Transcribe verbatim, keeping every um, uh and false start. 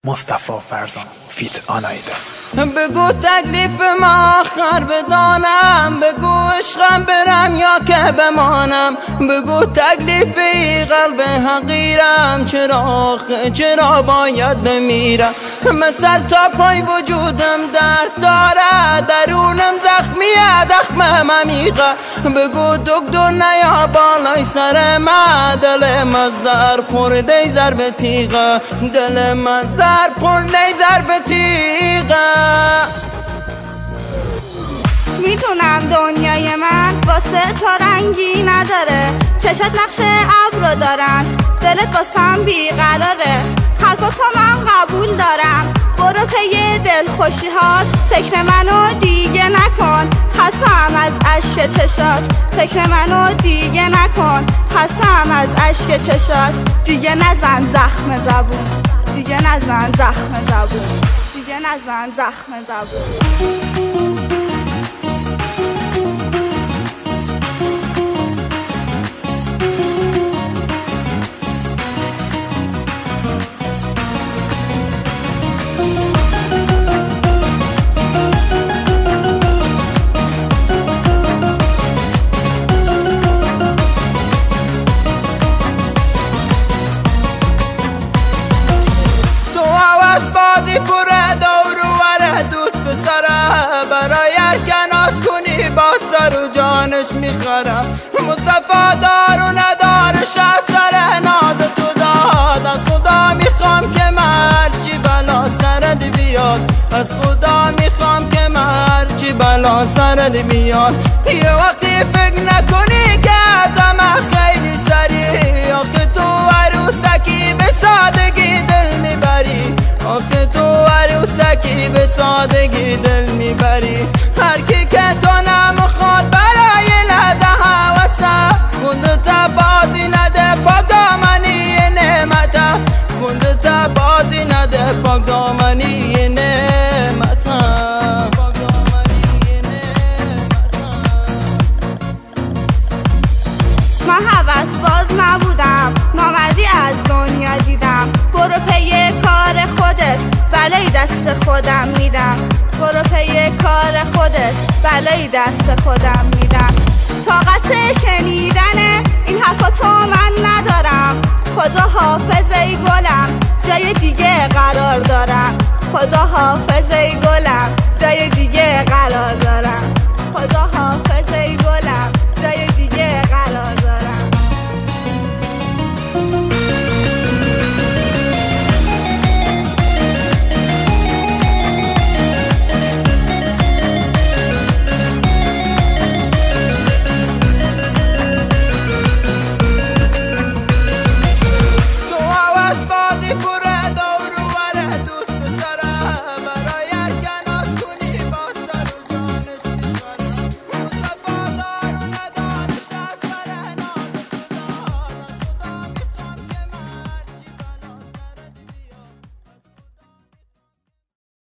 مصطفی فرزان فیت آنایتا. بگو تکلیف ما آخر بدانم، بگو عشقم برم یا که بمانم، بگو تکلیف ای قلب حقیرم، چرا چرا باید بمیرم. من سر تا پای وجودم درد داره، درونم زخمیه زخمم عمیقه، بگو دکتر نیا بالای سر من، دل من زر خورده ضرب تیغه، دل من زر خورده ضرب تیغه. میدونم دنیای من واسه تو رنگی نداره، چشات نقش ابرو دارن، دلت واسم بیقراره، حرفاتو من قبول دارم، برو پی دل خوشی هات، فکر منو دیگه نکن، خستم از اشک چشات، فکر منو دیگه نکن، خستم از اشک چشات، دیگه نزن زخم زبون، دیگه نزن زخم زبون، دیگه نزن زخم زبون. بازی پره دور و وره دوست بسره، برای ارکناس کنی با سر و جانش میخره، مصطفی دار و ندارش اثر ناز تو داد، از خدا میخوام که مرچی بلا سرد بیاد، از خدا میخوام که مرچی بلا سرد بیاد. یه وقتی فکر نکنی که ازم خیلی سری، آخه تو عروسکی به سادگی دل میبری، آخه تو عروسکی به سادگی دل میبری، هر کی که تو نمیخواد برای لحظه حواسه، خودت بازی نده پاک دامنی نعمته، خودت بازی نده پاک دامنی نعمته. من حوض باز نبودم، نامردی از دنیا دیدم، برو پی کار خودت بلای دست خودم میدم، برو پی کار خودت بلای دست خودم میدم. طاقت شنیدن این حرفاتو من ندارم،